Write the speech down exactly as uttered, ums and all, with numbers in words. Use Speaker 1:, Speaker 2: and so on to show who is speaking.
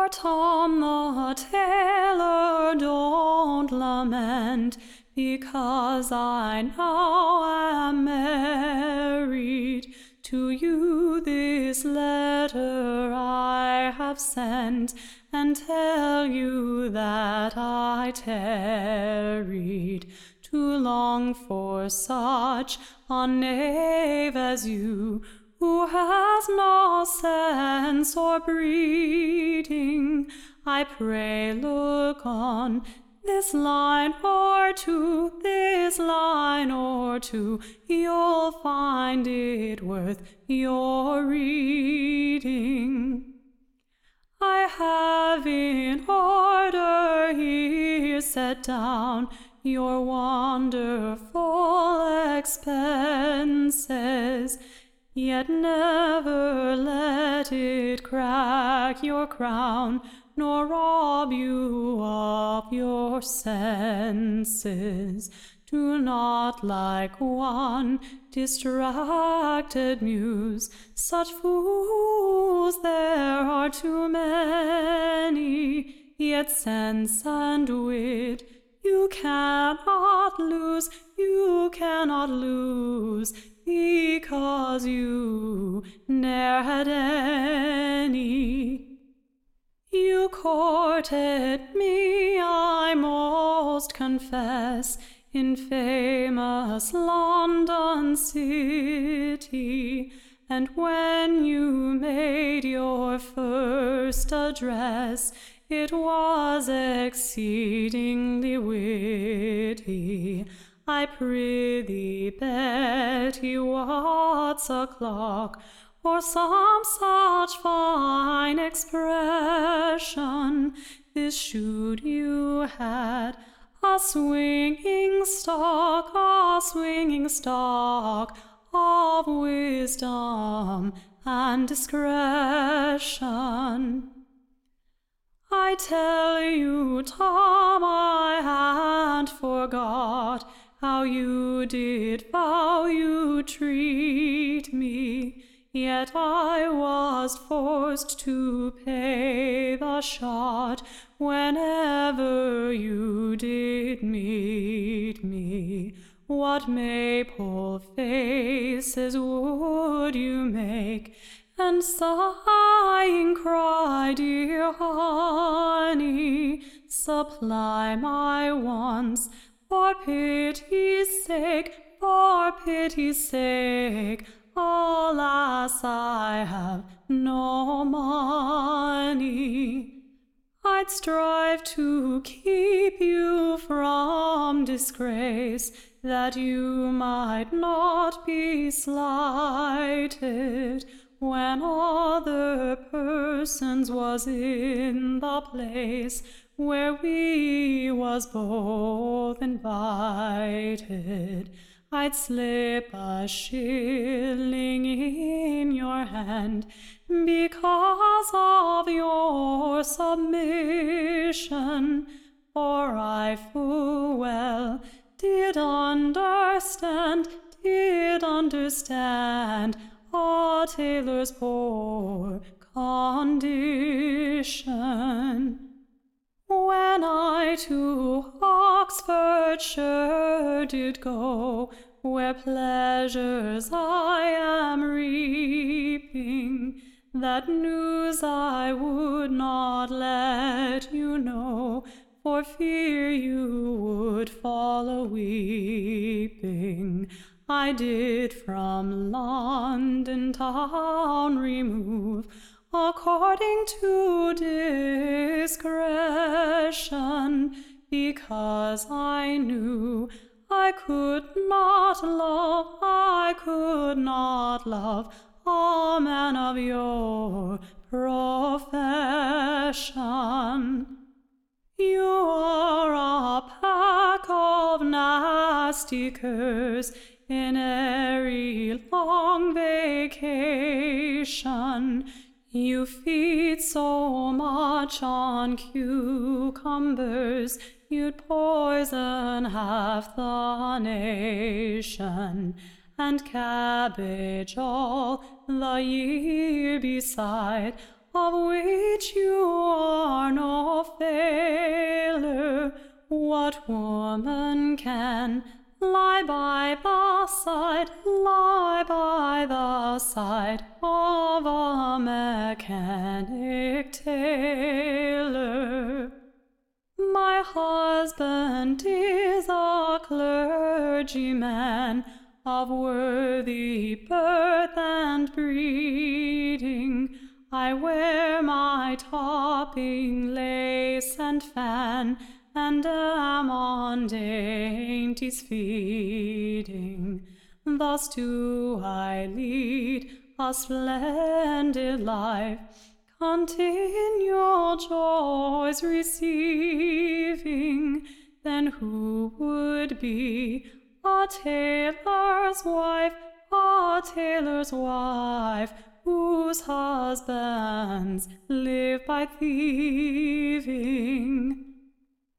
Speaker 1: For Tom the tailor, don't lament, because I now am married. To you this letter I have sent, and tell you that I tarried too long for such a knave as you, who has no sense or breeding. I pray look on this line or two, this line or two, you'll find it worth your reading. I have in order here set down your wonderful expenses, yet never let it crack your crown, nor rob you of your senses. Do not like one distracted muse, such fools there are too many, yet sense and wit you cannot lose, you cannot lose, because you ne'er had any. You courted me, I most confess, in famous London city, and when you made your first address, it was exceedingly witty. I prithee, Betty, what's o'clock, or some such fine expression? This should you had a swinging stock, a swinging stock of wisdom and discretion. I tell you, Tom, I had forgot how you did vow you'd treat me, yet I was forced to pay the shot whenever you did meet me. What maple faces would you make, and sighing cry, dear honey, supply my wants, for pity's sake, for pity's sake. Alas, I have no money. I'd strive to keep you from disgrace, that you might not be slighted when other persons was in the place where we was both invited. I'd slip a shilling in your hand because of your submission, for I full well did understand, did understand a tailor's poor condition. When I to Oxfordshire did go, where pleasures I am reaping, that news I would not let you know, for fear you would fall a weeping. I did from London town remove, according to discretion, because I knew I could not love, I could not love a man of your profession. You are a pack of nasty curs in every long vacation. You feed so much on cucumbers, you'd poison half the nation, and cabbage all the year beside, of which you are no failure. What woman can lie by the side, lie by the side of a mechanic tailor? My husband is a clergyman of worthy birth and breeding. I wear my topping lace and fan, and am on dainties feeding. Thus do I lead a splendid life, continual joys receiving. Then who would be a tailor's wife, a tailor's wife, whose husbands live by thieving?